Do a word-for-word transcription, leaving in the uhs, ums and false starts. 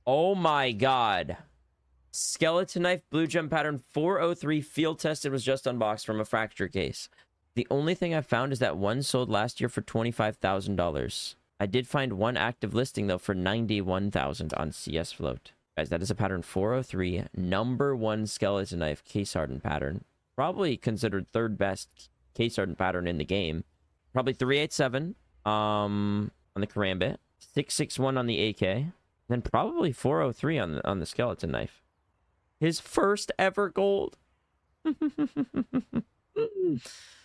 Oh my god. Skeleton knife, blue gem pattern, four oh three, field tested, was just unboxed from a fracture case. The only thing I found is that one sold last year for twenty-five thousand dollars. I did find one active listing, though, for ninety-one thousand dollars on C S Float. Guys, that is a pattern four oh three, number one skeleton knife, case hardened pattern. Probably considered third best case hardened pattern in the game. Probably three eighty-seven um, on the Karambit, six sixty-one on the A K, then probably four oh three on the, on the skeleton knife. His first ever gold.